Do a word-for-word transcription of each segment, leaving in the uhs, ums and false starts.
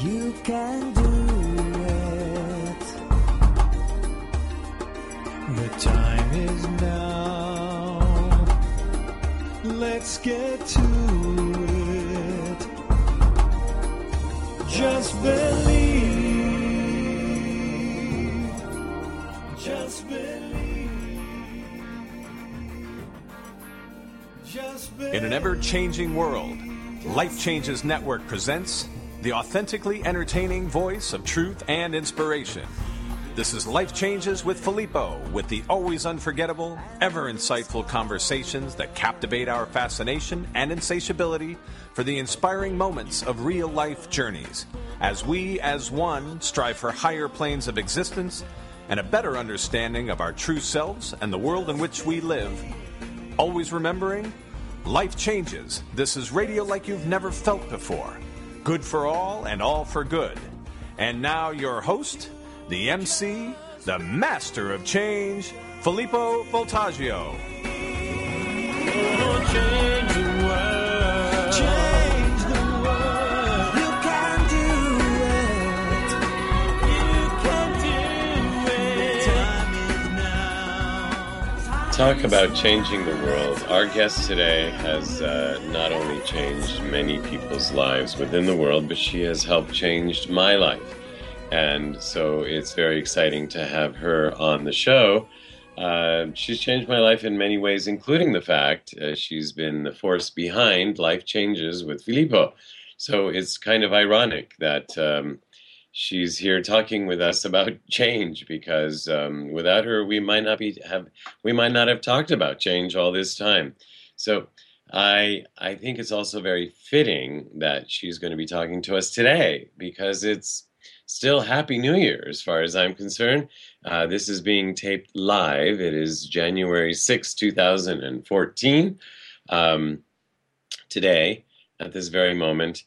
You can do it. The time is now. Let's get to it. Just believe. Just believe. Just believe. In an ever-changing world, Life Changes Network presents the authentically entertaining voice of truth and inspiration. This is Life Changes with Filippo, with the always unforgettable, ever insightful conversations that captivate our fascination and insatiability for the inspiring moments of real-life journeys, as we, as one, strive for higher planes of existence and a better understanding of our true selves and the world in which we live. Always remembering, life changes. This is radio like you've never felt before. Good for all and all for good. And now your host, the M C, the master of change, Filippo Voltaggio. Oh, change the world. Change the world. You can do it. You can do it. The time is now. Talk about changing the world. Our guest today has uh, not only changed many people's lives within the world, but she has helped change my life. And so it's very exciting to have her on the show. Uh, she's changed my life in many ways, including the fact uh, she's been the force behind Life Changes with Filippo. So it's kind of ironic that um, she's here talking with us about change, because um, without her, we might not be have we might not have talked about change all this time. So I I think it's also very fitting that she's going to be talking to us today, because it's still Happy New Year as far as I'm concerned. Uh, this is being taped live. It is January sixth, twenty fourteen, um, today, at this very moment.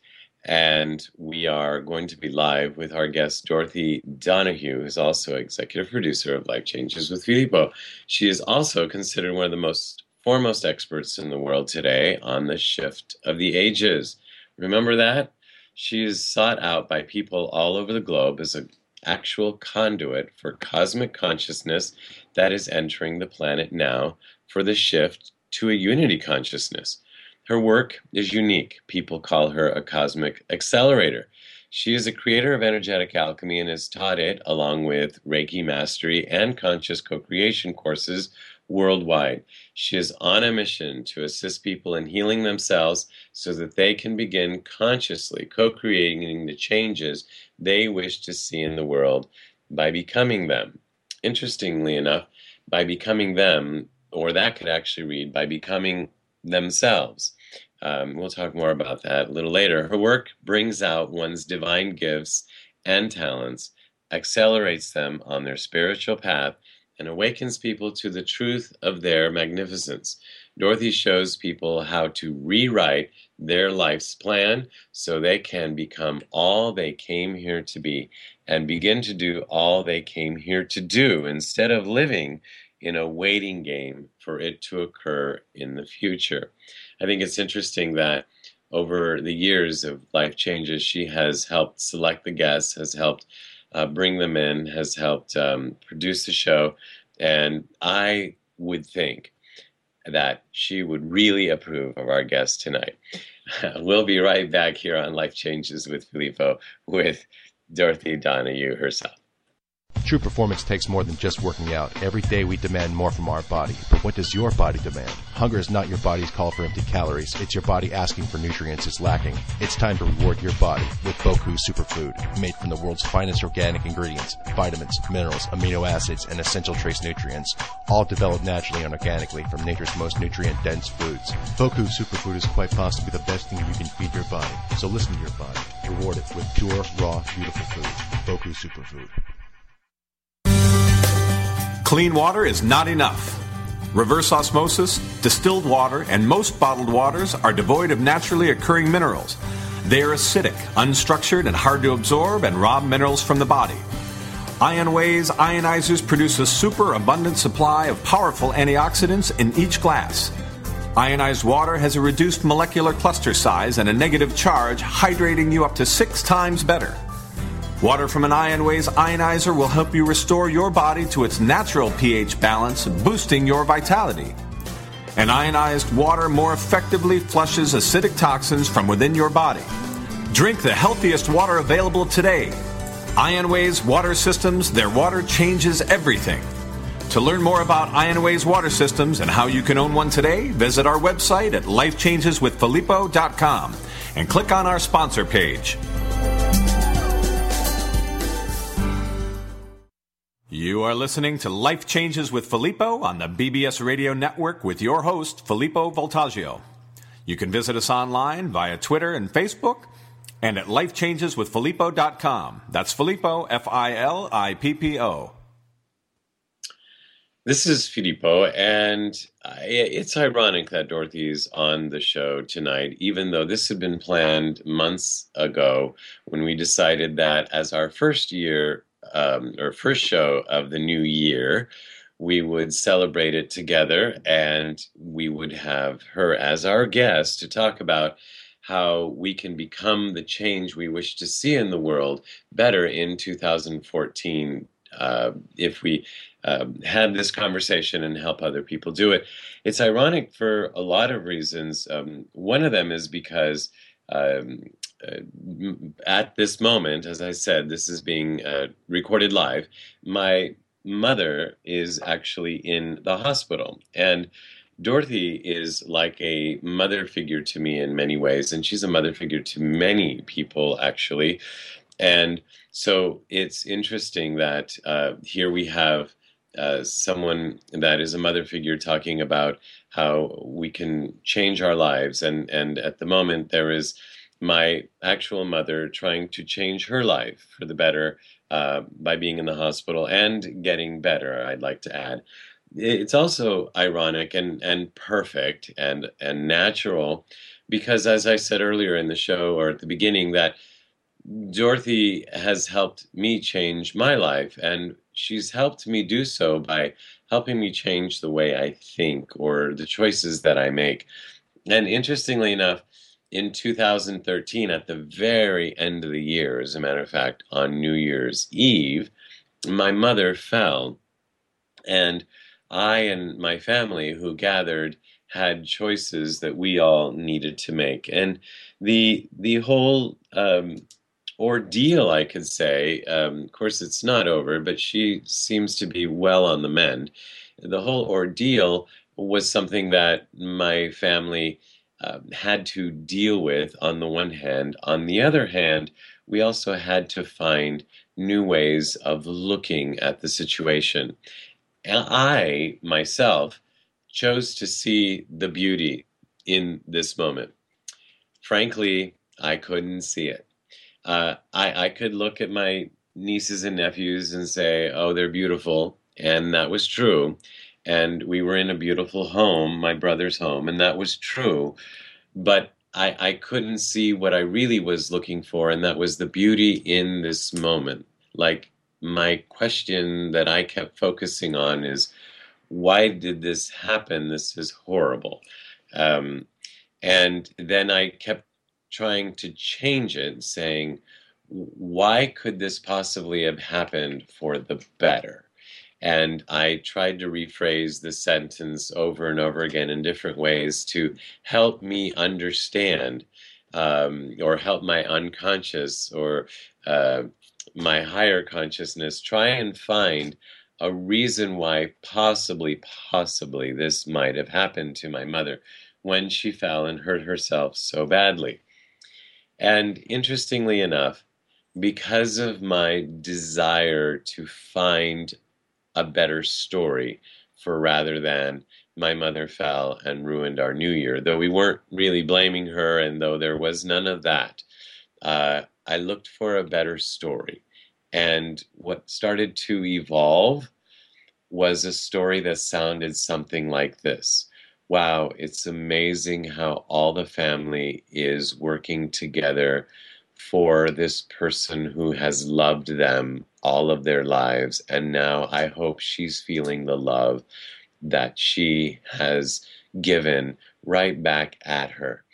And we are going to be live with our guest, Dorothy Donahue, who's also executive producer of Life Changes with Filippo. She is also considered one of the most foremost experts in the world today on the shift of the ages. Remember that? She is sought out by people all over the globe as an actual conduit for cosmic consciousness that is entering the planet now for the shift to a unity consciousness. Her work is unique. People call her a cosmic accelerator. She is a creator of energetic alchemy and has taught it along with Reiki Mastery and Conscious Co-Creation courses worldwide. She is on a mission to assist people in healing themselves so that they can begin consciously co-creating the changes they wish to see in the world by becoming them. Interestingly enough, by becoming them, or that could actually read, by becoming themselves. Um, we'll talk more about that a little later. Her work brings out one's divine gifts and talents, accelerates them on their spiritual path, and awakens people to the truth of their magnificence. Dorothy shows people how to rewrite their life's plan so they can become all they came here to be and begin to do all they came here to do instead of living in a waiting game for it to occur in the future. I think it's interesting that over the years of Life Changes, she has helped select the guests, has helped uh, bring them in, has helped um, produce the show, and I would think that she would really approve of our guest tonight. We'll be right back here on Life Changes with Filippo with Dorothy Donahue herself. True performance takes more than just working out. Every day we demand more from our body. But what does your body demand? Hunger is not your body's call for empty calories. It's your body asking for nutrients it's lacking. It's time to reward your body with Boku Superfood, made from the world's finest organic ingredients, vitamins, minerals, amino acids, and essential trace nutrients, all developed naturally and organically from nature's most nutrient-dense foods. Boku Superfood is quite possibly the best thing you can feed your body. So listen to your body. Reward it with pure, raw, beautiful food. Boku Superfood. Clean water is not enough. Reverse osmosis, distilled water, and most bottled waters are devoid of naturally occurring minerals. They are acidic, unstructured, and hard to absorb and rob minerals from the body. IonWay's ionizers produce a super abundant supply of powerful antioxidants in each glass. Ionized water has a reduced molecular cluster size and a negative charge, hydrating you up to six times better. Water from an IonWays ionizer will help you restore your body to its natural pH balance, boosting your vitality. And ionized water more effectively flushes acidic toxins from within your body. Drink the healthiest water available today. IonWays Water Systems, their water changes everything. To learn more about IonWays Water Systems and how you can own one today, visit our website at life changes with filippo dot com and click on our sponsor page. You are listening to Life Changes with Filippo on the B B S Radio Network with your host, Filippo Voltaggio. You can visit us online via Twitter and Facebook and at life changes with filippo dot com. That's Filippo, F I L I P P O. This is Filippo, and it's ironic that Dorothy's on the show tonight, even though this had been planned months ago when we decided that as our first year, um, or first show of the new year, we would celebrate it together, and we would have her as our guest to talk about how we can become the change we wish to see in the world better in two thousand fourteen uh, if we uh, have this conversation and help other people do it. It's ironic for a lot of reasons. Um, one of them is because um, uh, at this moment, as I said, this is being uh, recorded live, my mother is actually in the hospital. And Dorothy is like a mother figure to me in many ways, and she's a mother figure to many people, actually. And so it's interesting that uh, here we have uh, someone that is a mother figure talking about how we can change our lives. And, and at the moment, there is my actual mother trying to change her life for the better uh, by being in the hospital and getting better, I'd like to add. It's also ironic and, and perfect and, and natural because, as I said earlier in the show or at the beginning, that Dorothy has helped me change my life, and she's helped me do so by helping me change the way I think or the choices that I make. And interestingly enough, in two thousand thirteen, at the very end of the year, as a matter of fact, on New Year's Eve, my mother fell, and I and my family who gathered had choices that we all needed to make. And the the whole um, ordeal, I could say, um, of course it's not over, but she seems to be well on the mend. The whole ordeal was something that my family uh, had to deal with on the one hand. On the other hand, we also had to find new ways of looking at the situation. I, myself, chose to see the beauty in this moment. Frankly, I couldn't see it. Uh, I, I could look at my nieces and nephews and say, oh, they're beautiful, and that was true. And we were in a beautiful home, my brother's home, and that was true. But I, I couldn't see what I really was looking for, and that was the beauty in this moment. Like, my question that I kept focusing on is, why did this happen? This is horrible. Um, and then I kept trying to change it, saying, why could this possibly have happened for the better? And I tried to rephrase the sentence over and over again in different ways to help me understand um, or help my unconscious or uh, my higher consciousness try and find a reason why possibly, possibly this might have happened to my mother when she fell and hurt herself so badly. And interestingly enough, because of my desire to find a better story for rather than my mother fell and ruined our new year, though we weren't really blaming her and though there was none of that, uh, I looked for a better story. And what started to evolve was a story that sounded something like this. Wow, it's amazing how all the family is working together for this person who has loved them all of their lives. And now I hope she's feeling the love that she has given right back at her.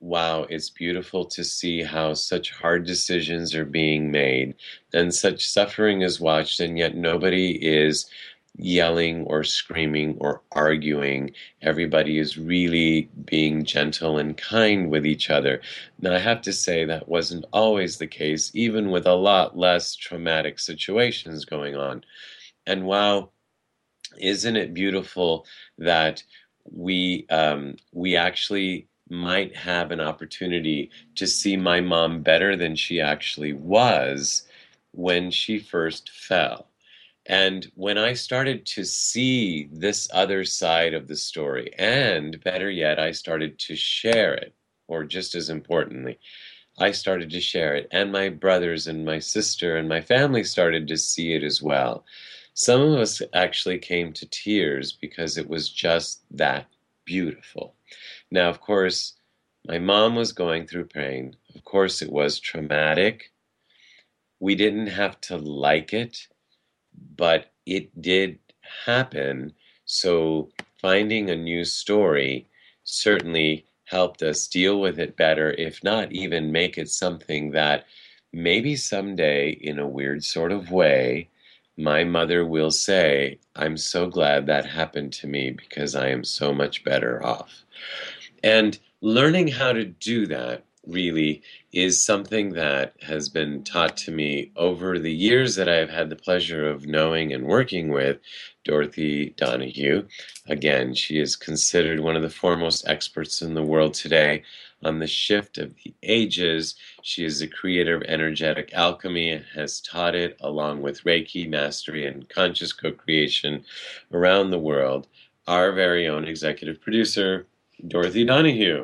wow, it's beautiful to see how such hard decisions are being made and such suffering is watched, and yet nobody is yelling or screaming or arguing. Everybody is really being gentle and kind with each other. Now, I have to say that wasn't always the case, even with a lot less traumatic situations going on. And wow, isn't it beautiful that we um, we actually might have an opportunity to see my mom better than she actually was when she first fell. And when I started to see this other side of the story, and better yet, I started to share it, or just as importantly, I started to share it, and my brothers and my sister and my family started to see it as well. Some of us actually came to tears because it was just that beautiful. Now, of course, my mom was going through pain. Of course, it was traumatic. We didn't have to like it, but it did happen. So finding a new story certainly helped us deal with it better, if not even make it something that maybe someday, in a weird sort of way, my mother will say, I'm so glad that happened to me because I am so much better off. And learning how to do that really is something that has been taught to me over the years that I've had the pleasure of knowing and working with Dorothy Donahue. Again, she is considered one of the foremost experts in the world today on the shift of the ages. She is the creator of energetic alchemy and has taught it along with Reiki, mastery, and conscious co-creation around the world. Our very own executive producer, Dorothy Donahue.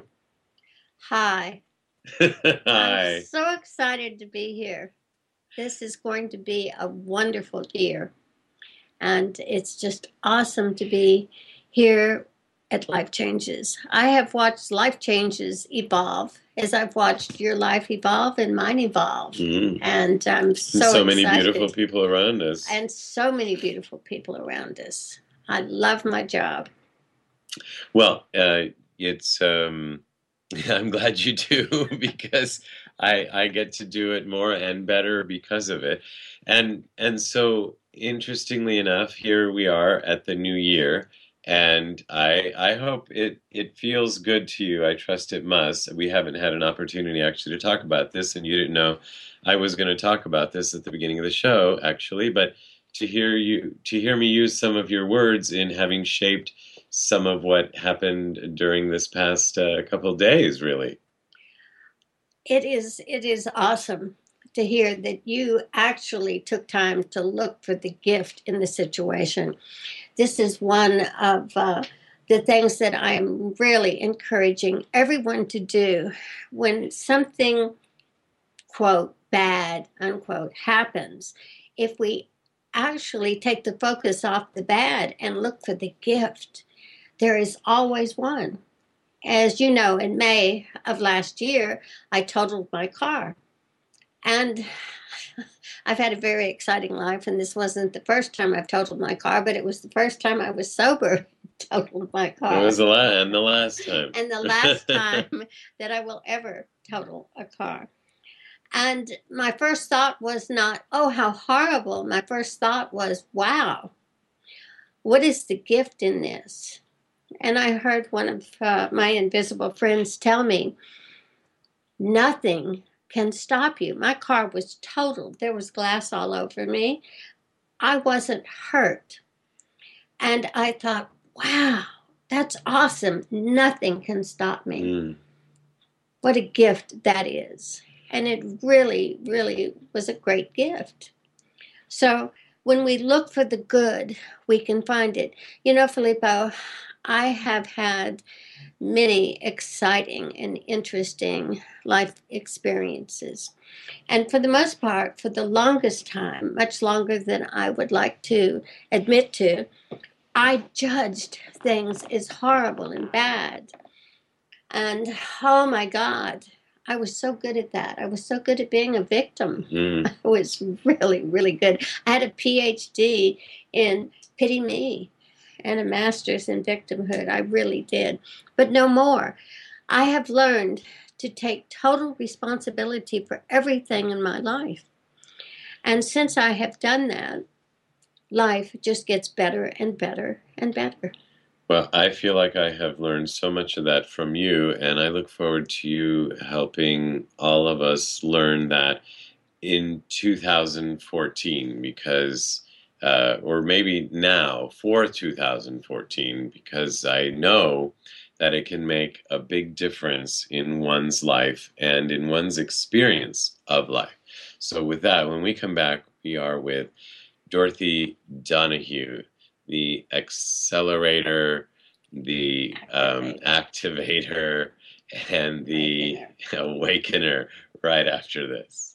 Hi. Hi. I'm so excited to be here. This is going to be a wonderful year. And it's just awesome to be here at Life Changes. I have watched Life Changes evolve as I've watched your life evolve and mine evolve. Mm. And I'm so So many excited. beautiful people around us. And so many beautiful people around us. I love my job. Well, uh, it's um, I'm glad you do because I I get to do it more and better because of it. And and so interestingly enough, here we are at the new year, and I I hope it it feels good to you. I trust it must. We haven't had an opportunity actually to talk about this, and you didn't know I was going to talk about this at the beginning of the show, actually, but to hear you to hear me use some of your words in having shaped some of what happened during this past uh, couple of days, really. It is it is awesome to hear that you actually took time to look for the gift in the situation. This is one of uh, the things that I am really encouraging everyone to do when something, quote, bad, unquote, happens. If we actually take the focus off the bad and look for the gift, there is always one. As you know, in May of last year, I totaled my car. And I've had a very exciting life, and this wasn't the first time I've totaled my car, but it was the first time I was sober totaled my car. It was the last and the last time. And the last time that I will ever total a car. And my first thought was not, oh, how horrible. My first thought was, wow, what is the gift in this? And I heard one of uh, my invisible friends tell me, nothing can stop you. My car was totaled. There was glass all over me. I wasn't hurt. And I thought, wow, that's awesome. Nothing can stop me. Mm. What a gift that is. And it really, really was a great gift. So when we look for the good, we can find it. You know, Filippo, I have had many exciting and interesting life experiences. And for the most part, for the longest time, much longer than I would like to admit to, I judged things as horrible and bad. And oh my God, I was so good at that. I was so good at being a victim. Mm. I was really, really good. I had a P H D in Pity Me and a master's in victimhood. I really did. But no more. I have learned to take total responsibility for everything in my life. And since I have done that, life just gets better and better and better. Well, I feel like I have learned so much of that from you, and I look forward to you helping all of us learn that in two thousand fourteen, because, uh, or maybe now for two thousand fourteen, because I know that it can make a big difference in one's life and in one's experience of life. So with that, when we come back, we are with Dorothy Donahue, the accelerator, the um, activator, and the awakener right after this.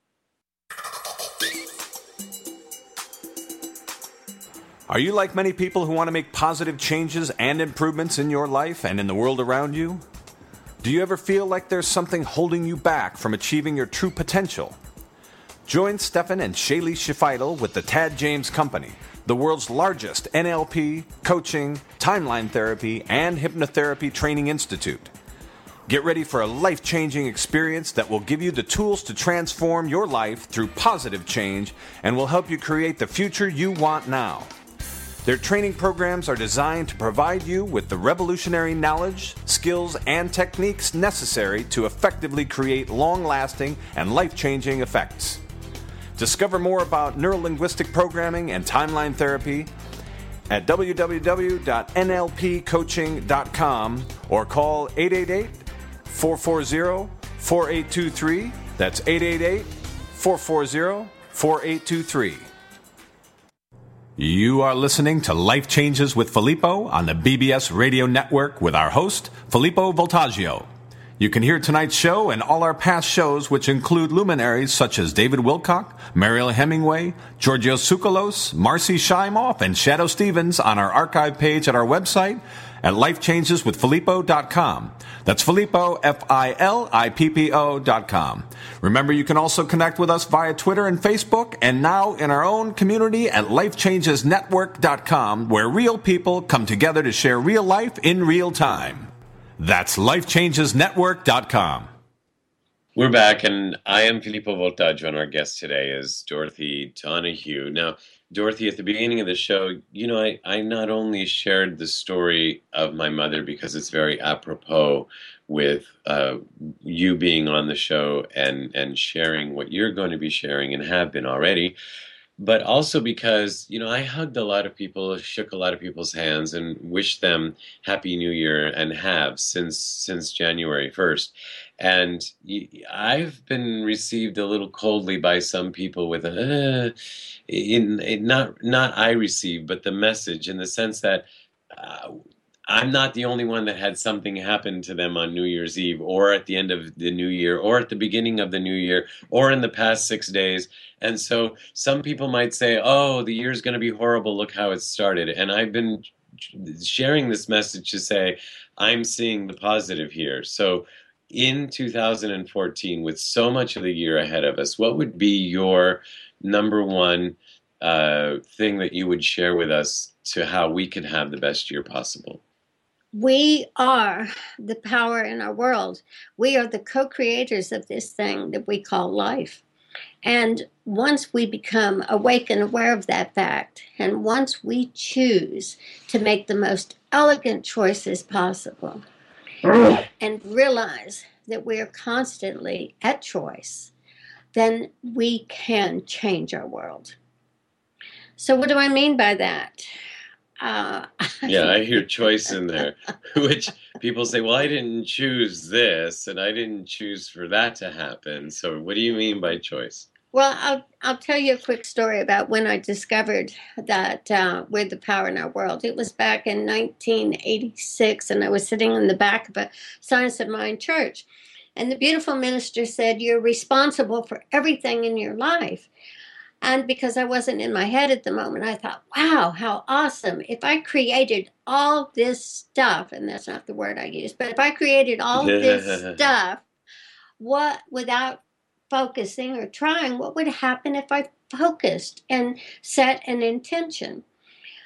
Are you like many people who want to make positive changes and improvements in your life and in the world around you? Do you ever feel like there's something holding you back from achieving your true potential? Join Stefan and Shaylee Shifidel with the Tad James Company, the world's largest N L P, coaching, timeline therapy, and hypnotherapy training institute. Get ready for a life-changing experience that will give you the tools to transform your life through positive change and will help you create the future you want now. Their training programs are designed to provide you with the revolutionary knowledge, skills, and techniques necessary to effectively create long-lasting and life-changing effects. Discover more about neurolinguistic programming and timeline therapy at w w w dot n l p coaching dot com or call eight eight eight, four four zero, four eight two three. That's eight eight eight, four four zero, four eight two three. You are listening to Life Changes with Filippo on the B B S Radio Network with our host, Filippo Voltaggio. You can hear tonight's show and all our past shows, which include luminaries such as David Wilcock, Mariel Hemingway, Georgios Tsoukalos, Marcy Shimoff, and Shadow Stevens on our archive page at our website at life changes with filippo dot com. That's Filippo, F I L I P P O dot com. Remember, you can also connect with us via Twitter and Facebook, and now in our own community at life changes network dot com, where real people come together to share real life in real time. That's life changes network dot com. We're back, and I am Filippo Voltaggio, and our guest today is Dorothy Donahue. Now, Dorothy, at the beginning of the show, you know, I, I not only shared the story of my mother because it's very apropos with uh, you being on the show and, and sharing what you're going to be sharing and have been already, but also because, you know, I hugged a lot of people, shook a lot of people's hands, and wished them Happy New Year, and have since since January first. And I've been received a little coldly by some people with a, uh, in, in not not I received, but the message, in the sense that uh, I'm not the only one that had something happen to them on New Year's Eve, or at the end of the new year, or at the beginning of the new year, or in the past six days. And so some people might say, oh, the year's going to be horrible, look how it started. And I've been sharing this message to say, I'm seeing the positive here. So in two thousand fourteen, with so much of the year ahead of us, what would be your number one uh, thing that you would share with us to how we can have the best year possible? We are the power in our world. We are the co-creators of this thing that we call life. And once we become awake and aware of that fact, and once we choose to make the most elegant choices possible, and realize that we are constantly at choice, then we can change our world. So what do I mean by that? Uh, yeah, I hear choice in there, which people say, well, I didn't choose this, and I didn't choose for that to happen. So what do you mean by choice? Well, I'll, I'll tell you a quick story about when I discovered that uh, we're the power in our world. It was back in nineteen eighty-six, and I was sitting in the back of a Science of Mind church. And the beautiful minister said, you're responsible for everything in your life. And because I wasn't in my head at the moment, I thought, wow, how awesome. If I created all this stuff, and that's not the word I used, but if I created all this stuff, what, without focusing or trying, what would happen if I focused and set an intention?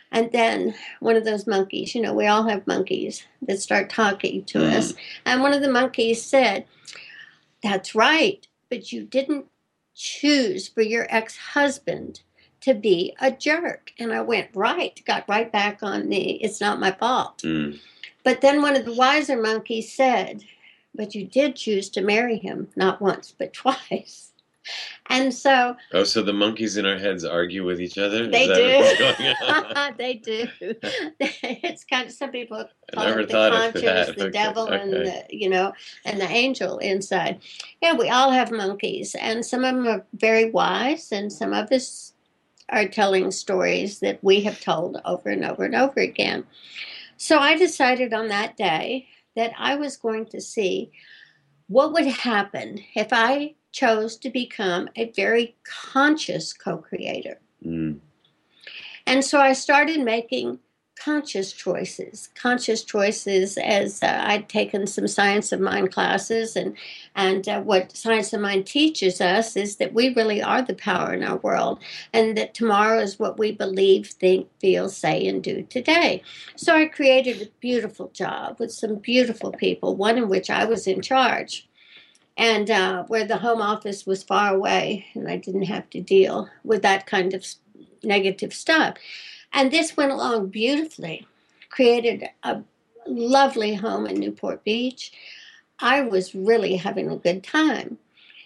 And then one of those monkeys, you know, we all have monkeys that start talking to Mm. us. And one of the monkeys said, "That's right, but you didn't choose for your ex-husband to be a jerk." And I went, right, got right back on the, it's not my fault. Mm. But then one of the wiser monkeys said, "But you did choose to marry him, not once, but twice." And so Oh, so the monkeys in our heads argue with each other? Is they that what's going do. on? They do. It's kind of, some people I call never it the thought of conscious, that. the Okay, devil, and okay. the, you know, and the angel inside. Yeah, we all have monkeys, and some of them are very wise, and some of us are telling stories that we have told over and over and over again. So I decided on that day that I was going to see what would happen if I chose to become a very conscious co-creator. Mm. And so I started making conscious choices, conscious choices as uh, I'd taken some Science of Mind classes. And, and uh, what Science of Mind teaches us is that we really are the power in our world, and that tomorrow is what we believe, think, feel, say, and do today. So I created a beautiful job with some beautiful people, one in which I was in charge, and uh, where the home office was far away and I didn't have to deal with that kind of negative stuff. And this went along beautifully, created a lovely home in Newport Beach. I was really having a good time.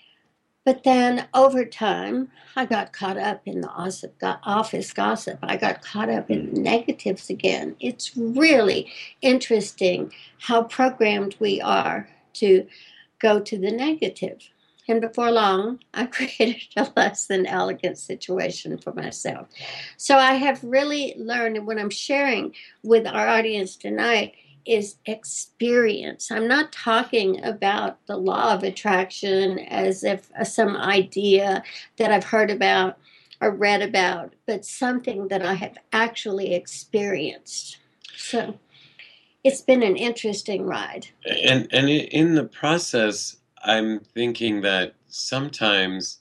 But then over time, I got caught up in the office gossip. I got caught up in the negatives again. It's really interesting how programmed we are to go to the negative. And before long, I created a less than elegant situation for myself. So I have really learned, and what I'm sharing with our audience tonight is experience. I'm not talking about the law of attraction as if uh, some idea that I've heard about or read about, but something that I have actually experienced. So it's been an interesting ride. And and in the process, I'm thinking that sometimes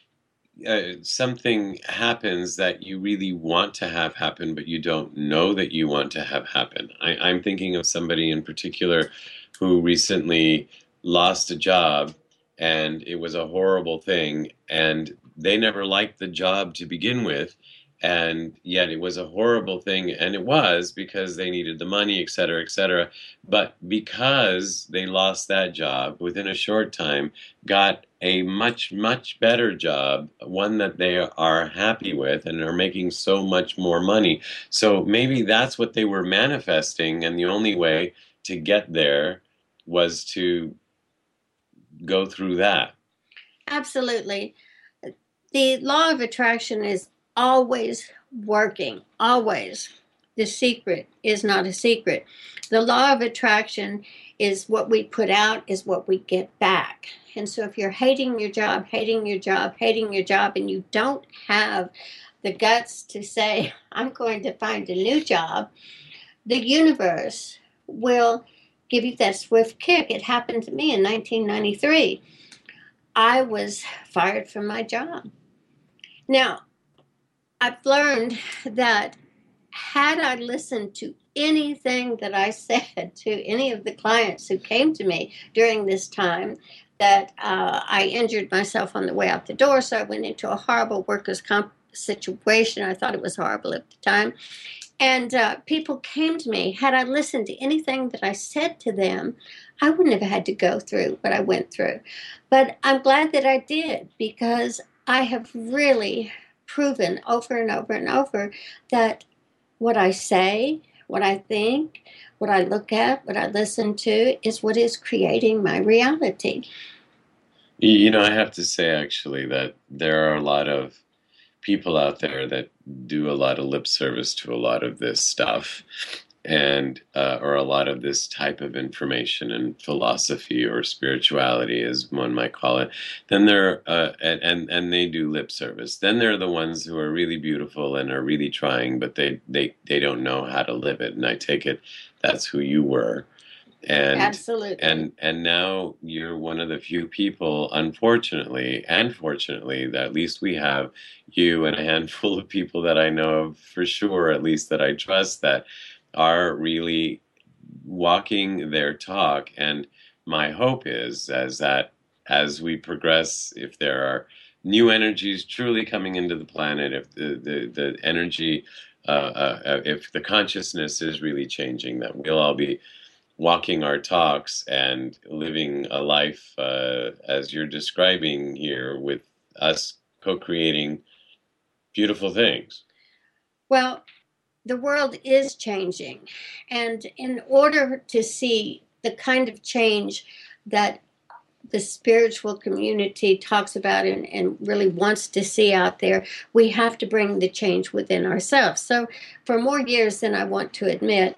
uh, something happens that you really want to have happen, but you don't know that you want to have happen. I, I'm thinking of somebody in particular who recently lost a job, and it was a horrible thing, and they never liked the job to begin with. And yet it was a horrible thing, and it was because they needed the money, et cetera, et cetera. But because they lost that job, within a short time, got a much, much better job, one that they are happy with and are making so much more money. So maybe that's what they were manifesting, and the only way to get there was to go through that. Absolutely. The law of attraction is always working, always. The secret is not a secret. The law of attraction is what we put out is what we get back. And so if you're hating your job, hating your job, hating your job, and you don't have the guts to say, I'm going to find a new job, the universe will give you that swift kick. It happened to me in nineteen ninety-three. I was fired from my job. Now, I've learned that had I listened to anything that I said to any of the clients who came to me during this time, that uh, I injured myself on the way out the door, so I went into a horrible workers' comp situation. I thought it was horrible at the time. And uh, people came to me. Had I listened to anything that I said to them, I wouldn't have had to go through what I went through. But I'm glad that I did, because I have really proven over and over and over that what I say, what I think, what I look at, what I listen to is what is creating my reality. You know, I have to say actually that there are a lot of people out there that do a lot of lip service to a lot of this stuff, and uh, or a lot of this type of information and philosophy or spirituality, as one might call it. Then there, uh, and, and and they do lip service. Then there are the ones who are really beautiful and are really trying, but they they they don't know how to live it. And I take it that's who you were. And Absolutely. and and now you're one of the few people, unfortunately and fortunately, that at least we have you and a handful of people that I know of for sure, at least that I trust, that are really walking their talk. And my hope is as that as we progress, if there are new energies truly coming into the planet, if the the, the energy uh, uh, if the consciousness is really changing, that we'll all be walking our talks and living a life uh, as you're describing here, with us co-creating beautiful things. Well, the world is changing. And in order to see the kind of change that the spiritual community talks about and, and really wants to see out there, we have to bring the change within ourselves. So for more years than I want to admit,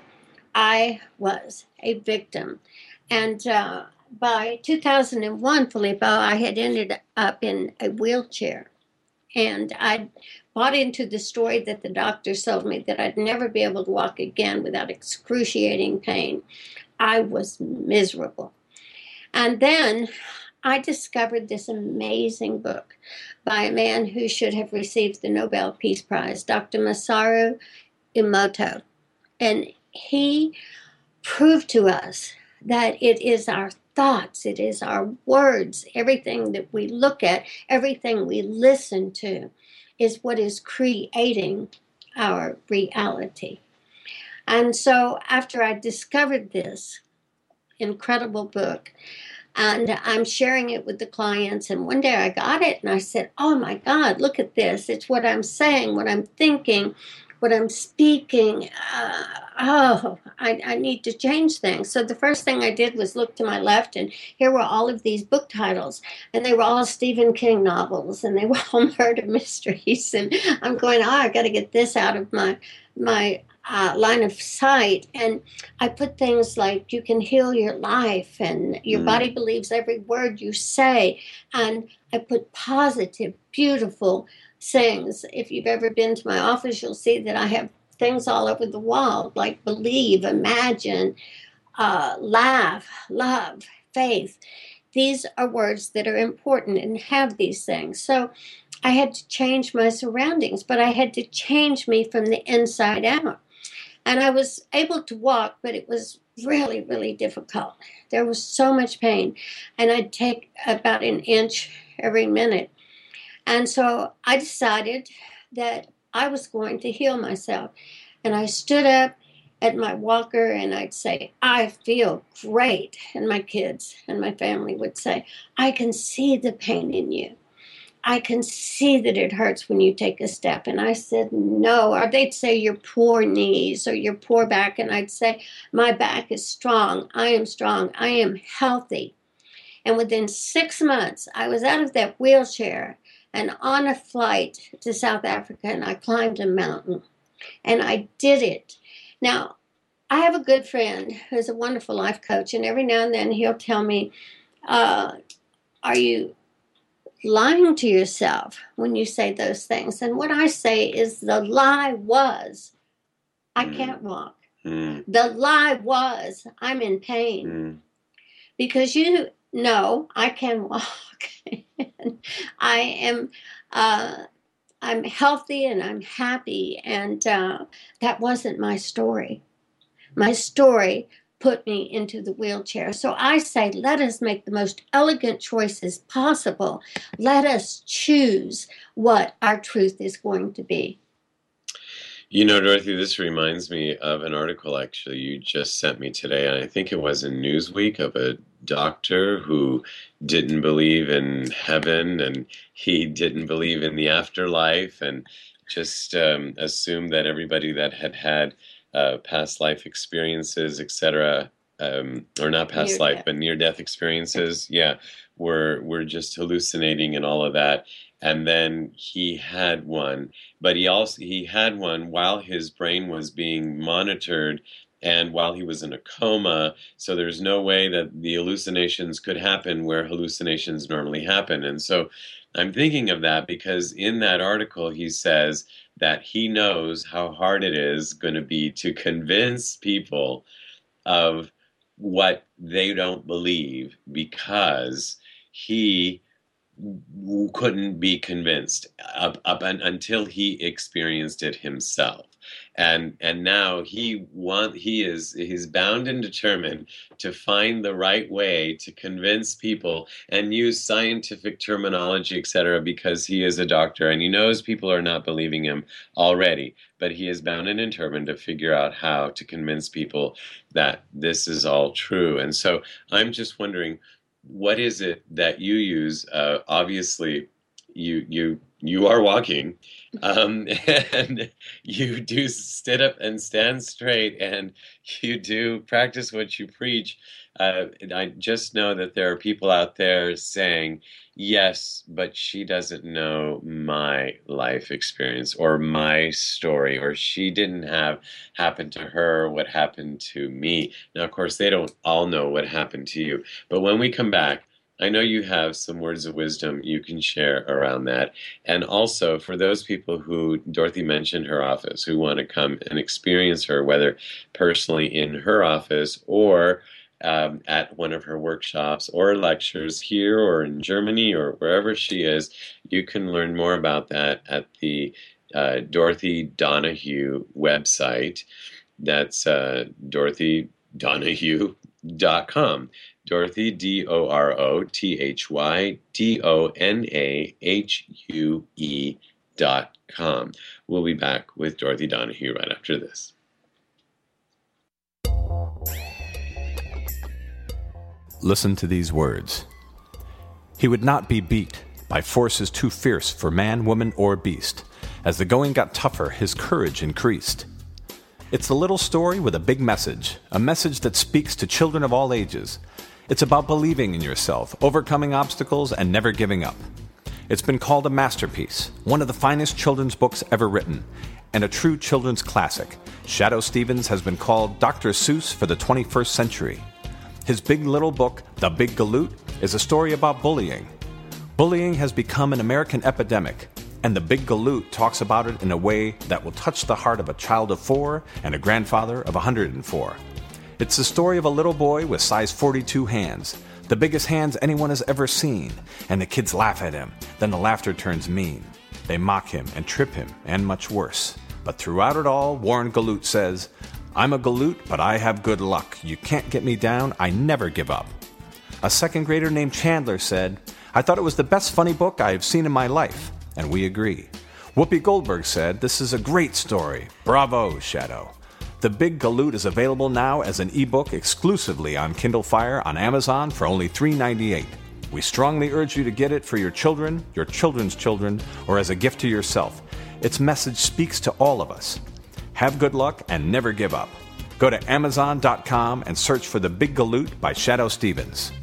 I was a victim. And uh, by two thousand one, Filippo, I had ended up in a wheelchair. And I bought into the story that the doctor told me that I'd never be able to walk again without excruciating pain. I was miserable. And then I discovered this amazing book by a man who should have received the Nobel Peace Prize, Doctor Masaru Emoto. And he proved to us that it is our thoughts, it is our words, everything that we look at, everything we listen to is what is creating our reality. And so after I discovered this incredible book, and I'm sharing it with the clients, and one day I got it and I said, oh my God, look at this. It's what I'm saying, what I'm thinking, what I'm speaking. Uh, oh, I, I need to change things. So the first thing I did was look to my left, and here were all of these book titles, and they were all Stephen King novels, and they were all murder mysteries. And I'm going, oh, I got to get this out of my my uh, line of sight. And I put things like, you can heal your life, and your Mm. body believes every word you say. And I put positive, beautiful sayings. If you've ever been to my office, you'll see that I have things all over the wall, like believe, imagine, uh, laugh, love, faith. These are words that are important and have these things. So I had to change my surroundings, but I had to change me from the inside out. And I was able to walk, but it was really, really difficult. There was so much pain, and I'd take about an inch every minute. And so I decided that I was going to heal myself. And I stood up at my walker and I'd say, I feel great. And my kids and my family would say, I can see the pain in you. I can see that it hurts when you take a step. And I said, no. Or they'd say, your poor knees or your poor back. And I'd say, my back is strong. I am strong. I am healthy. And within six months, I was out of that wheelchair and on a flight to South Africa, and I climbed a mountain. And I did it. Now, I have a good friend who's a wonderful life coach, and every now and then he'll tell me, uh, are you lying to yourself when you say those things? And what I say is the lie was, I Mm. can't walk. Mm. The lie was, I'm in pain. Mm. Because you know I can walk. And I am, uh, I'm healthy and I'm happy. And uh, that wasn't my story. My story put me into the wheelchair. So I say, let us make the most elegant choices possible. Let us choose what our truth is going to be. You know, Dorothy, this reminds me of an article actually you just sent me today, and I think it was in Newsweek, of a doctor who didn't believe in heaven, and he didn't believe in the afterlife, and just um, assumed that everybody that had had uh, past life experiences, et cetera, um, or not past Near life, death. but near-death experiences, yeah, were were just hallucinating and all of that. And then he had one, but he also he had one while his brain was being monitored and while he was in a coma. So there's no way that the hallucinations could happen where hallucinations normally happen. And so I'm thinking of that because in that article he says that he knows how hard it is going to be to convince people of what they don't believe because he couldn't be convinced up, up un, until he experienced it himself. And and now he want he is he's bound and determined to find the right way to convince people and use scientific terminology, et cetera, because he is a doctor and he knows people are not believing him already. But he is bound and determined to figure out how to convince people that this is all true. And so I'm just wondering, what is it that you use? Uh, obviously, you you you are walking, um, and you do sit up and stand straight, and you do practice what you preach. Uh, and I just know that there are people out there saying, yes, but she doesn't know my life experience or my story, or she didn't have happen to her what happened to me. Now, of course, they don't all know what happened to you. But when we come back, I know you have some words of wisdom you can share around that. And also for those people who, Dorothy mentioned her office, who want to come and experience her, whether personally in her office or um, at one of her workshops or lectures here or in Germany or wherever she is, you can learn more about that at the uh, Dorothy Donahue website. That's uh, dorothy donahue dot com. Dorothy, D O R O T H Y D O N A H U E dot com. We'll be back with Dorothy Donahue right after this. Listen to these words. He would not be beat by forces too fierce for man, woman, or beast. As the going got tougher, his courage increased. It's a little story with a big message, a message that speaks to children of all ages. It's about believing in yourself, overcoming obstacles, and never giving up. It's been called a masterpiece, one of the finest children's books ever written, and a true children's classic. Shadoe Stevens has been called Doctor Seuss for the twenty-first century. His big little book, The Big Galoot, is a story about bullying. Bullying has become an American epidemic, and The Big Galoot talks about it in a way that will touch the heart of a child of four and a grandfather of one hundred four. It's the story of a little boy with size forty-two hands, the biggest hands anyone has ever seen, and the kids laugh at him. Then the laughter turns mean. They mock him and trip him, and much worse. But throughout it all, Warren Galoot says, "I'm a Galoot, but I have good luck. You can't get me down. I never give up." A second grader named Chandler said, "I thought it was the best funny book I have seen in my life." And we agree. Whoopi Goldberg said, "This is a great story. Bravo, Shadoe." The Big Galoot is available now as an ebook exclusively on Kindle Fire on Amazon for only three dollars and ninety-eight cents. We strongly urge you to get it for your children, your children's children, or as a gift to yourself. Its message speaks to all of us. Have good luck and never give up. Go to amazon dot com and search for The Big Galoot by Shadoe Stevens.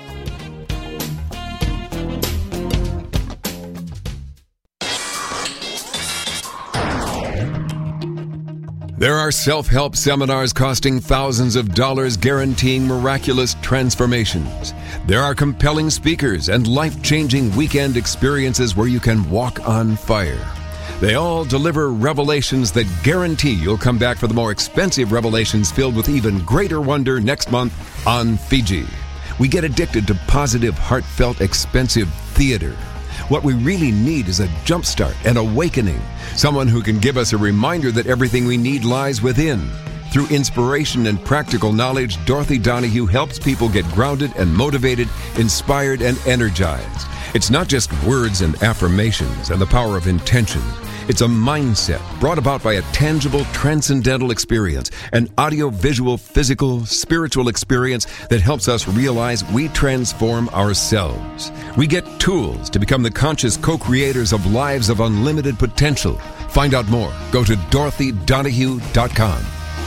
There are self-help seminars costing thousands of dollars guaranteeing miraculous transformations. There are compelling speakers and life-changing weekend experiences where you can walk on fire. They all deliver revelations that guarantee you'll come back for the more expensive revelations filled with even greater wonder next month on Fiji. We get addicted to positive, heartfelt, expensive theater. What we really need is a jumpstart, an awakening, someone who can give us a reminder that everything we need lies within. Through inspiration and practical knowledge, Dorothy Donahue helps people get grounded and motivated, inspired and energized. It's not just words and affirmations and the power of intention. It's a mindset brought about by a tangible, transcendental experience, an audio-visual, physical, spiritual experience that helps us realize we transform ourselves. We get tools to become the conscious co-creators of lives of unlimited potential. Find out more. Go to dorothy donahue dot com.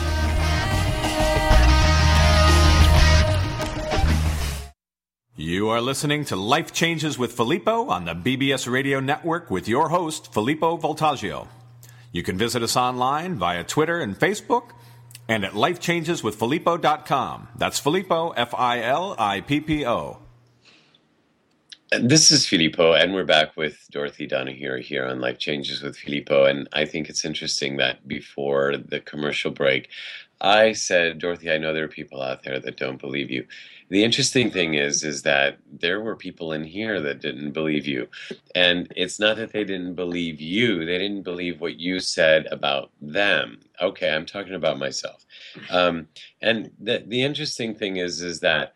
You are listening to Life Changes with Filippo on the B B S Radio Network with your host, Filippo Voltaggio. You can visit us online via Twitter and Facebook and at life changes with filippo dot com. That's Filippo, F I L I P P O. This is Filippo, and we're back with Dorothy Donahue here on Life Changes with Filippo. And I think it's interesting that before the commercial break, I said, Dorothy, I know there are people out there that don't believe you. The interesting thing is, is that there were people in here that didn't believe you. And it's not that they didn't believe you, they didn't believe what you said about them. Okay, I'm talking about myself. Um, and the, the interesting thing is, is that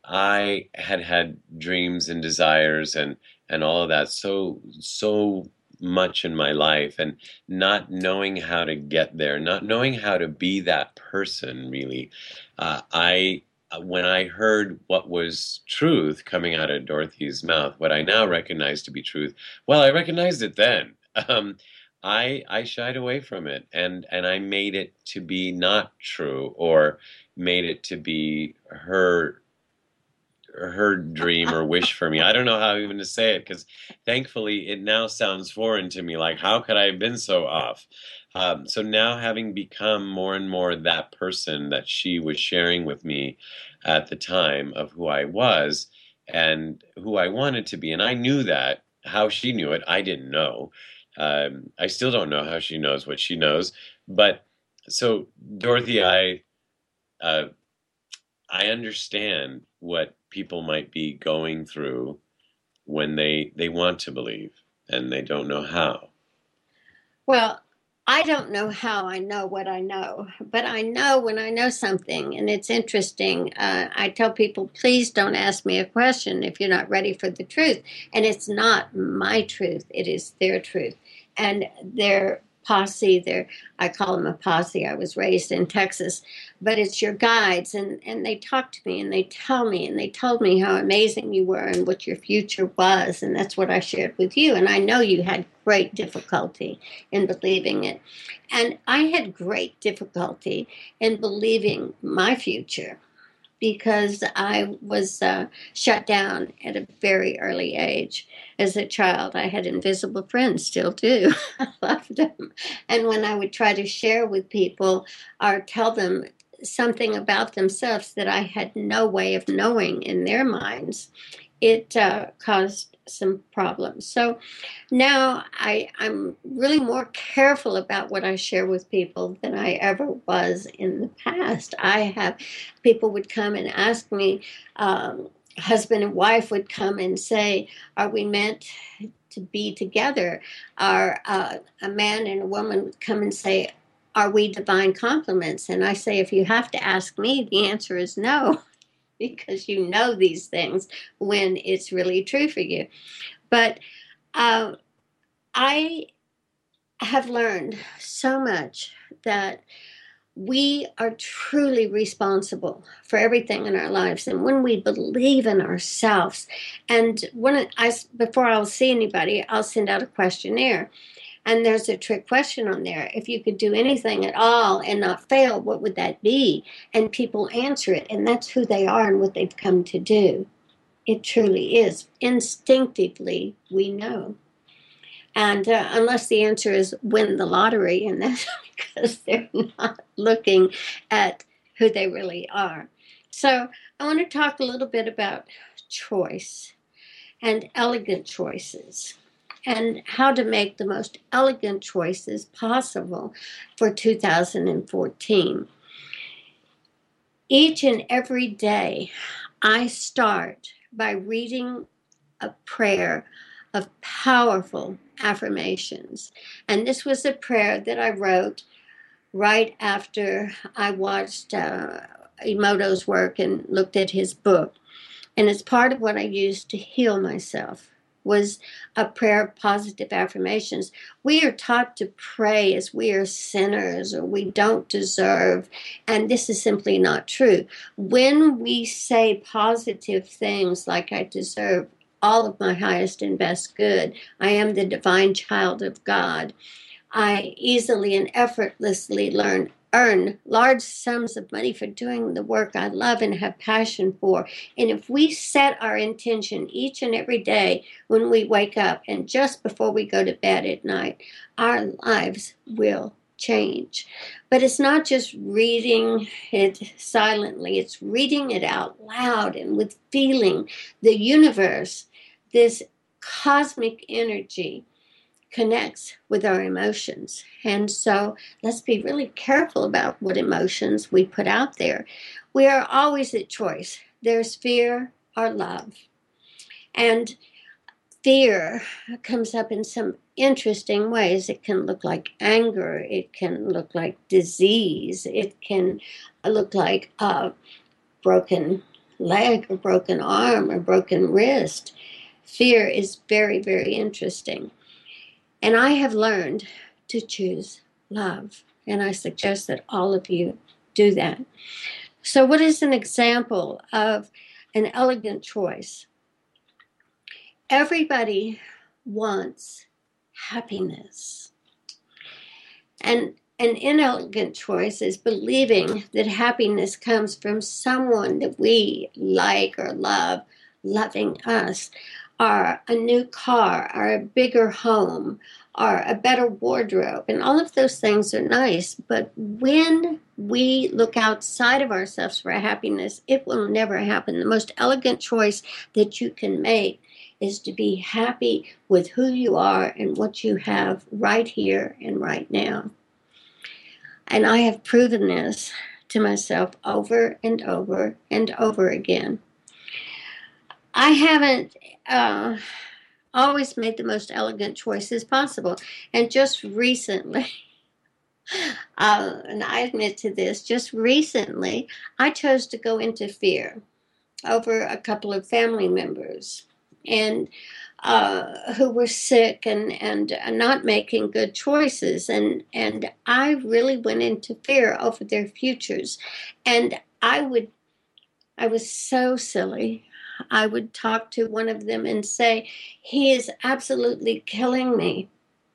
I had had dreams and desires and, and all of that so, so much in my life, and not knowing how to get there, not knowing how to be that person really. Uh, I, when I heard what was truth coming out of Dorothy's mouth, what I now recognize to be truth, well, I recognized it then. Um, I, I shied away from it, and, and I made it to be not true, or made it to be her her dream or wish for me. I don't know how even to say it, because thankfully it now sounds foreign to me. Like, how could I have been so off? Um, so now, having become more and more that person that she was sharing with me at the time of who I was and who I wanted to be, and I knew that. How she knew it, I didn't know. Um, I still don't know how she knows what she knows. But so, Dorothy, I uh, I understand what people might be going through when they they want to believe and they don't know how. Well, I don't know how I know what I know, but I know when I know something, and it's interesting. Uh, I tell people, please don't ask me a question if you're not ready for the truth. And it's not my truth, it is their truth. And their posse, their, I call them a posse. I was raised in Texas, but it's your guides, and, and they talk to me and they tell me, and they told me how amazing you were and what your future was, and that's what I shared with you. And I know you had great difficulty in believing it, and I had great difficulty in believing my future, because I was uh, shut down at a very early age. As a child, I had invisible friends, still do. I loved them. And when I would try to share with people or tell them something about themselves that I had no way of knowing in their minds, it uh, caused some problems. So now I, I'm really more careful about what I share with people than I ever was in the past. I have people would come and ask me, um, husband and wife would come and say, are we meant to be together? Or uh, a man and a woman would come and say, are we divine complements? And I say, if you have to ask me, the answer is no. Because you know these things when it's really true for you. But uh, I have learned so much that we are truly responsible for everything in our lives. And when we believe in ourselves, and when I, before I'll see anybody, I'll send out a questionnaire. And there's a trick question on there. If you could do anything at all and not fail, what would that be? And people answer it, and that's who they are and what they've come to do. It truly is. Instinctively, we know. And uh, unless the answer is win the lottery, and that's because they're not looking at who they really are. So I want to talk a little bit about choice and elegant choices, and how to make the most elegant choices possible for two thousand fourteen. Each and every day, I start by reading a prayer of powerful affirmations. And this was a prayer that I wrote right after I watched uh, Emoto's work and looked at his book. And it's part of what I used to heal myself, was a prayer of positive affirmations. We are taught to pray as we are sinners or we don't deserve, and this is simply not true. When we say positive things like, I deserve all of my highest and best good, I am the divine child of God, I easily and effortlessly learn earn large sums of money for doing the work I love and have passion for. And if we set our intention each and every day when we wake up and just before we go to bed at night, our lives will change. But it's not just reading it silently, it's reading it out loud and with feeling. The universe, this cosmic energy connects with our emotions. And so let's be really careful about what emotions we put out there. We are always at choice. There's fear or love. And fear comes up in some interesting ways. It can look like anger. It can look like disease. It can look like a broken leg or broken arm or broken wrist. Fear is very, very interesting. And I have learned to choose love. And I suggest that all of you do that. So what is an example of an elegant choice? Everybody wants happiness. And an inelegant choice is believing that happiness comes from someone that we like or love, loving us, or a new car, or a bigger home, or a better wardrobe. And all of those things are nice. But when we look outside of ourselves for happiness, it will never happen. The most elegant choice that you can make is to be happy with who you are and what you have right here and right now. And I have proven this to myself over and over and over again. I haven't uh, always made the most elegant choices possible. And just recently, uh, and I admit to this, just recently, I chose to go into fear over a couple of family members and uh, who were sick and, and not making good choices. And, and I really went into fear over their futures. And I would, I was so silly. I would talk to one of them and say, he is absolutely killing me.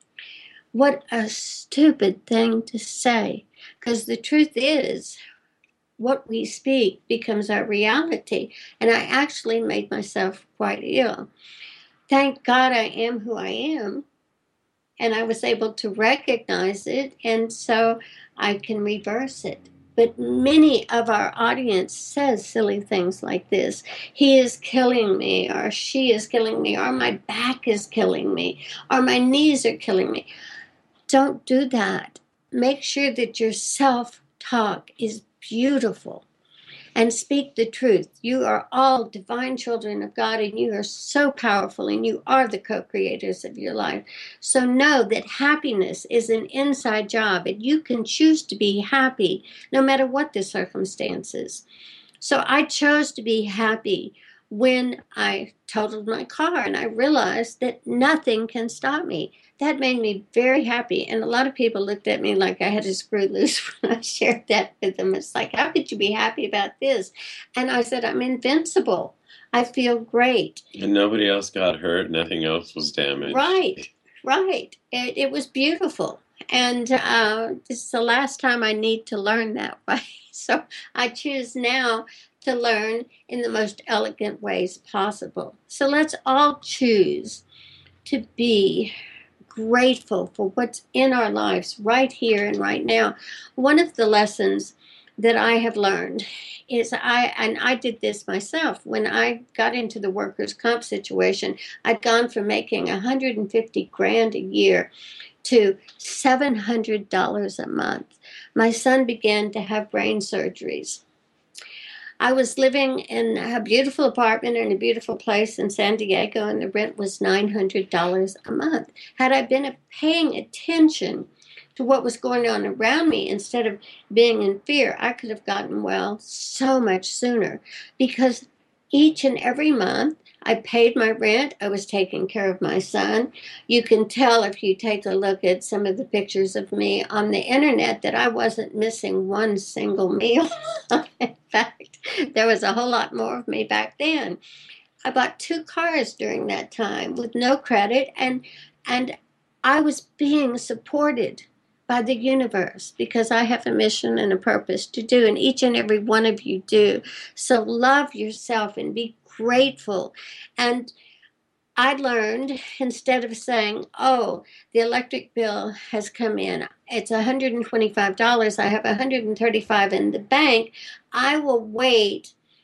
What a stupid thing to say. Because the truth is, what we speak becomes our reality. And I actually made myself quite ill. Thank God I am who I am. And I was able to recognize it. And so I can reverse it. But many of our audience says silly things like this. He is killing me, or she is killing me, or my back is killing me, or my knees are killing me. Don't do that. Make sure that your self-talk is beautiful and speak the truth. You are all divine children of God, and you are so powerful, and you are the co-creators of your life. So know that happiness is an inside job, and you can choose to be happy no matter what the circumstances. So I chose to be happy when I totaled my car, and I realized that nothing can stop me. That made me very happy. And a lot of people looked at me like I had a screw loose when I shared that with them. It's like, how could you be happy about this? And I said, I'm invincible. I feel great. And nobody else got hurt. Nothing else was damaged. Right, right. It, it was beautiful. And uh, this is the last time I need to learn that way. So I choose now to learn in the most elegant ways possible. So let's all choose to be grateful for what's in our lives right here and right now. One of the lessons that I have learned is I, and I did this myself, when I got into the workers' comp situation, I'd gone from making one hundred fifty grand a year to seven hundred dollars a month. My son began to have brain surgeries. I was living in a beautiful apartment in a beautiful place in San Diego, and the rent was nine hundred dollars a month. Had I been paying attention to what was going on around me instead of being in fear, I could have gotten well so much sooner, because each and every month I paid my rent. I was taking care of my son. You can tell if you take a look at some of the pictures of me on the internet that I wasn't missing one single meal. In fact, there was a whole lot more of me back then. I bought two cars during that time with no credit, and and I was being supported by the universe, because I have a mission and a purpose to do, and each and every one of you do. So love yourself and be grateful. And I learned, instead of saying, oh, the electric bill has come in, it's one hundred twenty-five dollars, I have one hundred thirty-five dollars in the bank, I will wait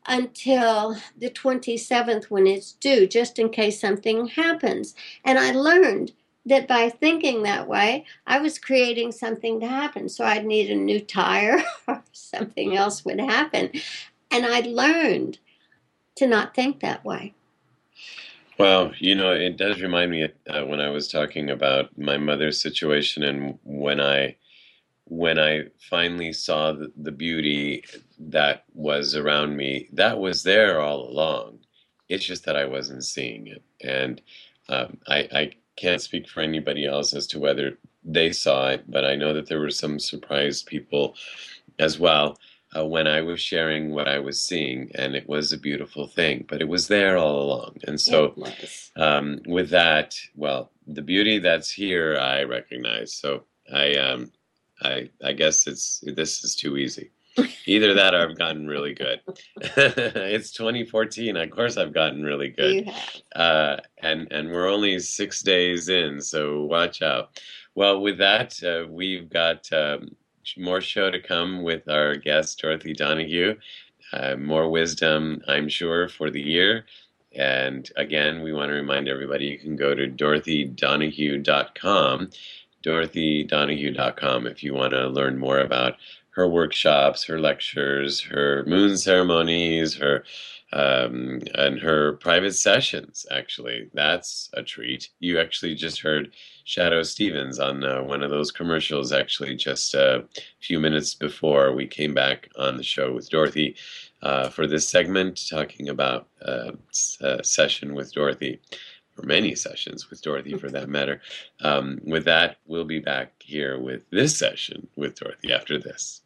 until the twenty-seventh when it's due, just in case something happens. And I learned that by thinking that way, I was creating something to happen. So I'd need a new tire or something else would happen. And I learned to not think that way. Well, you know, it does remind me uh, when I was talking about my mother's situation, and when I when I finally saw the, the beauty that was around me, that was there all along. It's just that I wasn't seeing it. And um, I, I can't speak for anybody else as to whether they saw it, but I know that there were some surprised people as well uh, when I was sharing what I was seeing, and it was a beautiful thing, but it was there all along. And so um, with that, well, the beauty that's here, I recognize. So I, um, I, I guess it's this is too easy. Either that or I've gotten really good. It's twenty fourteen. Of course I've gotten really good. You have. Uh, and, and we're only six days in, so watch out. Well, with that, uh, we've got um, more show to come with our guest, Dorothy Donahue. Uh, more wisdom, I'm sure, for the year. And again, we want to remind everybody you can go to dorothy donahue dot com, dorothy donahue dot com, if you want to learn more about her workshops, her lectures, her moon ceremonies, her um, and her private sessions. Actually, that's a treat. You actually just heard Shadoe Stevens on uh, one of those commercials. Actually, just a few minutes before we came back on the show with Dorothy uh, for this segment, talking about uh, a session with Dorothy, or many sessions with Dorothy for that matter. Um, with that, we'll be back here with this session with Dorothy after this.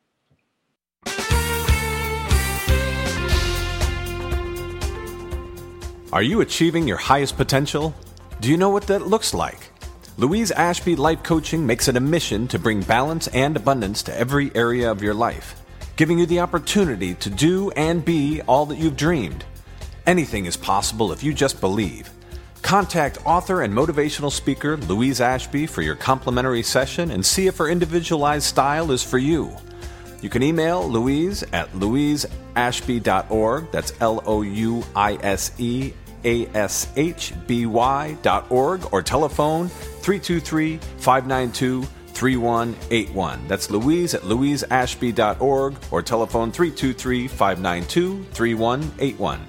Are you achieving your highest potential? Do you know what that looks like? Louise Ashby Life Coaching makes it a mission to bring balance and abundance to every area of your life, giving you the opportunity to do and be all that you've dreamed. Anything is possible if you just believe. Contact author and motivational speaker Louise Ashby for your complimentary session and see if her individualized style is for you. You can email Louise at louise ashby dot org. That's L O U I S E A S H B Y dot org, or telephone three two three, five nine two, three one eight one. That's Louise at louise ashby dot org, or telephone three two three, five nine two, three one eight one.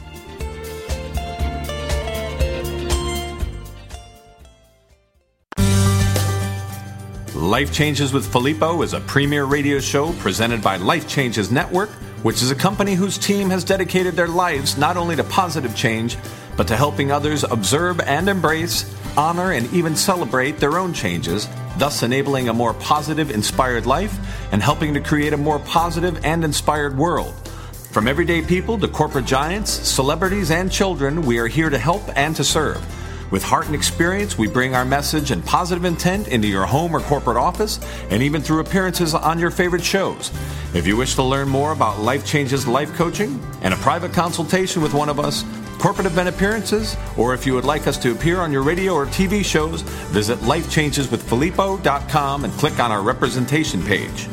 Life Changes with Filippo is a premier radio show presented by Life Changes Network, which is a company whose team has dedicated their lives not only to positive change, but to helping others observe and embrace, honor, and even celebrate their own changes, thus enabling a more positive, inspired life and helping to create a more positive and inspired world. From everyday people to corporate giants, celebrities, and children, we are here to help and to serve. With heart and experience, we bring our message and positive intent into your home or corporate office, and even through appearances on your favorite shows. If you wish to learn more about Life Changes Life Coaching and a private consultation with one of us, corporate event appearances, or if you would like us to appear on your radio or T V shows, visit life changes with filippo dot com and click on our representation page.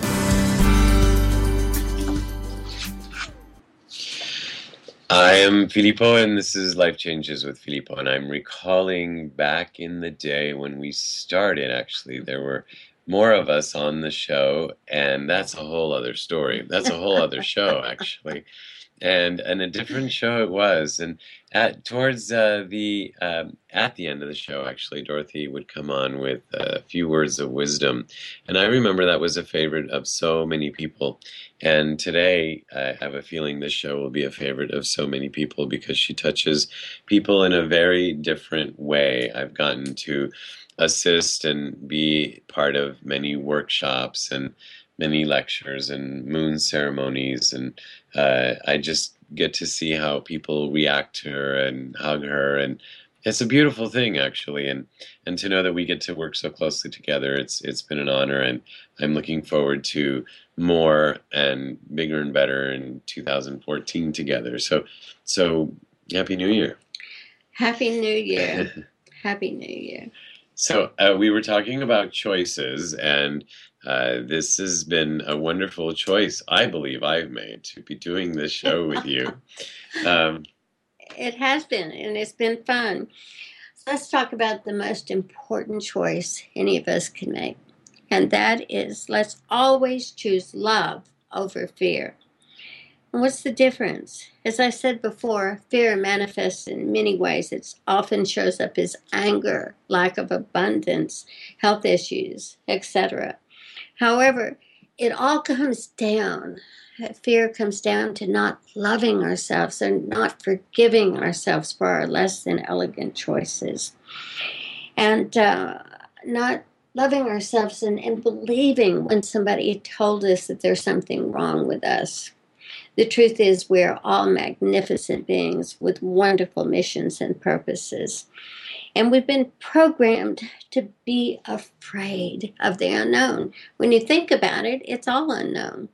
I am Filippo, and this is Life Changes with Filippo, and I'm recalling back in the day when we started. Actually, there were more of us on the show, and that's a whole other story. That's a whole other show, actually, and and a different show it was. And at towards uh, the um, at the end of the show, actually, Dorothy would come on with a few words of wisdom, and I remember that was a favorite of so many people. And today, I have a feeling this show will be a favorite of so many people because she touches people in a very different way. I've gotten to assist and be part of many workshops and many lectures and moon ceremonies, and uh, I just get to see how people react to her and hug her, and it's a beautiful thing, actually, and and to know that we get to work so closely together, it's it's been an honor, and I'm looking forward to more and bigger and better in two thousand fourteen together. So, so Happy New Year. Happy New Year. Happy New Year. So uh, we were talking about choices, and uh, this has been a wonderful choice, I believe I've made to be doing this show with you. Um, It has been, and it's been fun. So let's talk about the most important choice any of us can make. And that is, let's always choose love over fear. And what's the difference? As I said before, fear manifests in many ways. It often shows up as anger, lack of abundance, health issues, et cetera. However, it all comes down. Fear comes down to not loving ourselves and not forgiving ourselves for our less than elegant choices. And uh, not loving ourselves and, and believing when somebody told us that there's something wrong with us. The truth is, we're all magnificent beings with wonderful missions and purposes. And we've been programmed to be afraid of the unknown. When you think about it, it's all unknown.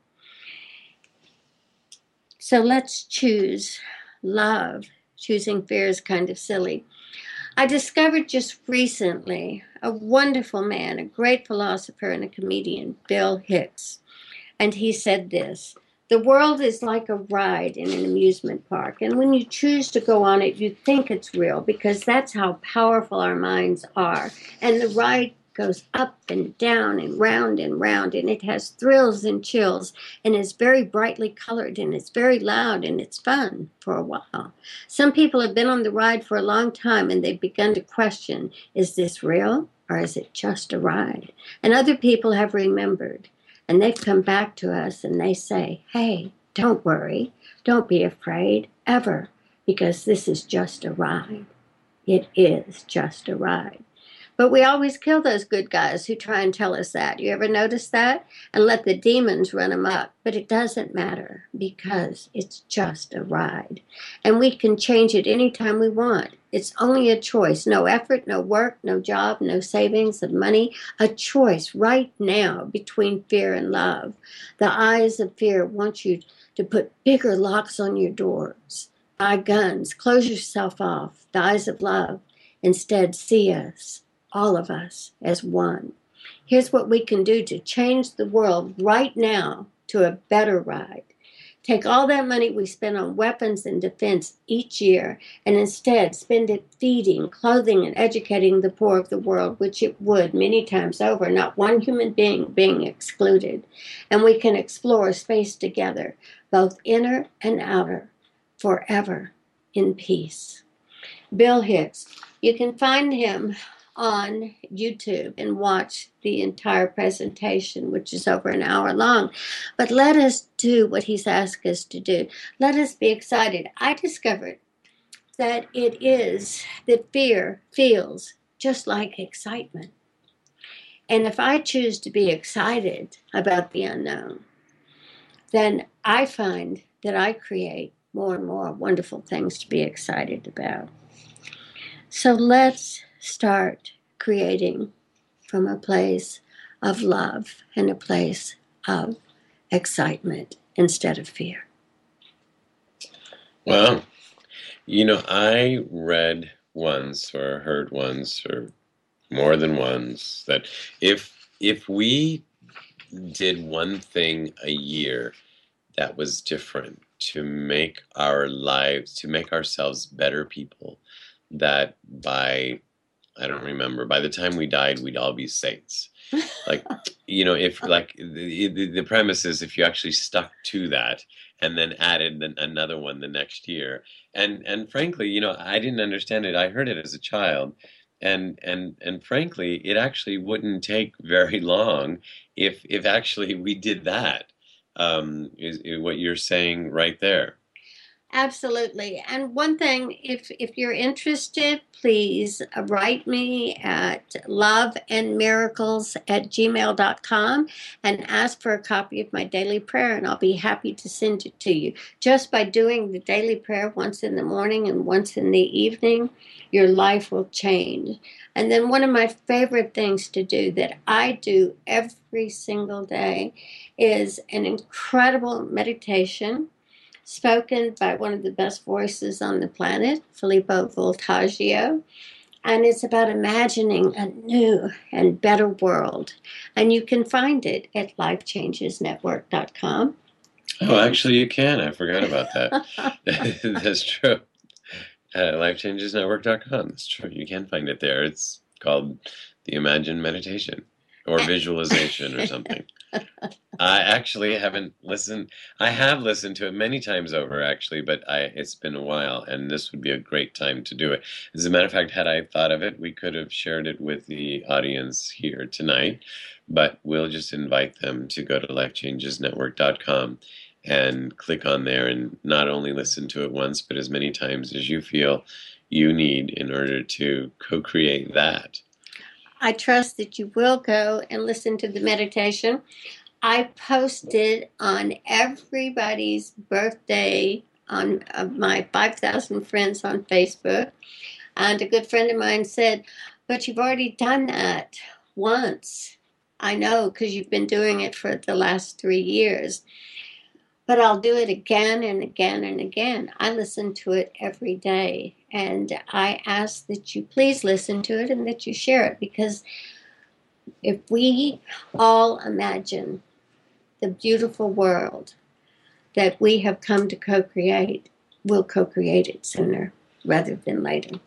So let's choose love. Choosing fear is kind of silly. I discovered just recently a wonderful man, a great philosopher and a comedian, Bill Hicks. And he said this: the world is like a ride in an amusement park. And when you choose to go on it, you think it's real because that's how powerful our minds are. And the ride goes up and down and round and round, and it has thrills and chills, and it's very brightly colored, and it's very loud, and it's fun for a while. Some people have been on the ride for a long time, and they've begun to question, is this real or is it just a ride? And other people have remembered, and they've come back to us, and they say, hey, don't worry, don't be afraid, ever, because this is just a ride. It is just a ride. But we always kill those good guys who try and tell us that. You ever notice that? And let the demons run amok. But it doesn't matter because it's just a ride. And we can change it anytime we want. It's only a choice. No effort, no work, no job, no savings of money. A choice right now between fear and love. The eyes of fear want you to put bigger locks on your doors. Buy guns. Close yourself off. The eyes of love instead see us, all of us, as one. Here's what we can do to change the world right now to a better ride. Take all that money we spend on weapons and defense each year and instead spend it feeding, clothing, and educating the poor of the world, which it would many times over, not one human being being excluded. And we can explore space together, both inner and outer, forever in peace. Bill Hicks. You can find him on YouTube and watch the entire presentation, which is over an hour long. But let us do what he's asked us to do. Let us be excited. I discovered that it is that fear feels just like excitement. And if I choose to be excited about the unknown, then I find that I create more and more wonderful things to be excited about. So let's start creating from a place of love and a place of excitement instead of fear. well, you know, I read once or heard once or more than once that if if we did one thing a year that was different to make our lives, to make ourselves better people, that by, I don't remember, by the time we died, we'd all be saints. Like, you know, if like the, the, the premise is if you actually stuck to that and then added the, another one the next year. And, and frankly, you know, I didn't understand it. I heard it as a child. And, and, and frankly, it actually wouldn't take very long if, if actually we did that, um, is, is what you're saying right there. Absolutely. And one thing, if if you're interested, please write me at loveandmiracles at gmail dot com and ask for a copy of my daily prayer, and I'll be happy to send it to you. Just by doing the daily prayer once in the morning and once in the evening, your life will change. And then one of my favorite things to do that I do every single day is an incredible meditation spoken by one of the best voices on the planet, Filippo Voltaggio. And it's about imagining a new and better world. And you can find it at life changes network dot com. Oh, actually, you can. I forgot about that. That's true. Uh, life changes network dot com. That's true. You can find it there. It's called the Imagine Meditation or Visualization or something. I actually haven't listened. I have listened to it many times over, actually, but I it's been a while, and this would be a great time to do it. As a matter of fact, had I thought of it, we could have shared it with the audience here tonight, but we'll just invite them to go to life changes network dot com and click on there and not only listen to it once, but as many times as you feel you need in order to co-create that. I trust that you will go and listen to the meditation. I posted on everybody's birthday on uh, my five thousand friends on Facebook. And a good friend of mine said, but you've already done that once. I know, because you've been doing it for the last three years. But I'll do it again and again and again. I listen to it every day. And I ask that you please listen to it and that you share it. Because if we all imagine the beautiful world that we have come to co-create, we'll co-create it sooner rather than later.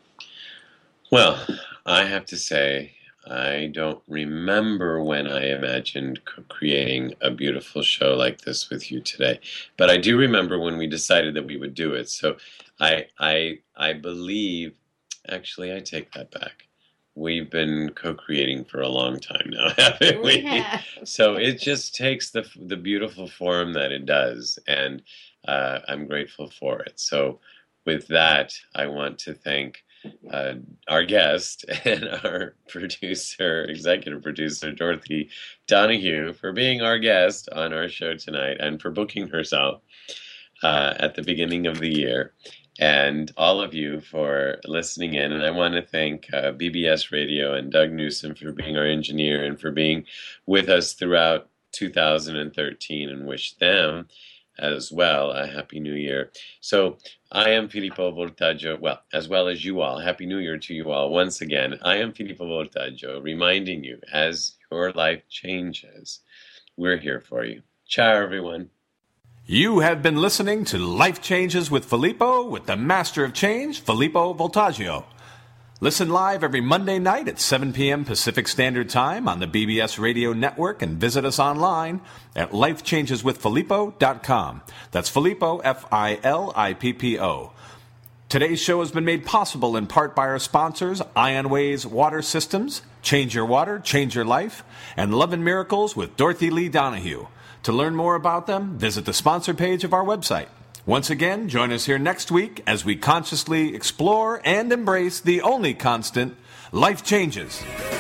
Well, I have to say, I don't remember when I imagined creating a beautiful show like this with you today, but I do remember when we decided that we would do it. So I, I, I believe, actually, I take that back. We've been co-creating for a long time now, haven't we? Yeah. So it just takes the the beautiful form that it does, and uh, I'm grateful for it. So with that, I want to thank Uh, our guest and our producer, executive producer, Dorothy Donahue, for being our guest on our show tonight and for booking herself uh, at the beginning of the year. And all of you for listening in. And I want to thank uh, B B S Radio and Doug Newsom for being our engineer and for being with us throughout two thousand thirteen, and wish them as well a Happy New Year. So I am Filippo Voltaggio, well, as well as you all. Happy New Year to you all. Once again, I am Filippo Voltaggio, reminding you, as your life changes, we're here for you. Ciao, everyone. You have been listening to Life Changes with Filippo with the Master of Change, Filippo Voltaggio. Listen live every Monday night at seven p.m. Pacific Standard Time on the B B S Radio Network, and visit us online at life changes with filippo dot com. That's Filippo, F I L I P P O. Today's show has been made possible in part by our sponsors, IonWays Water Systems, Change Your Water, Change Your Life, and Love and Miracles with Dorothy Lee Donahue. To learn more about them, visit the sponsor page of our website. Once again, join us here next week as we consciously explore and embrace the only constant, life changes.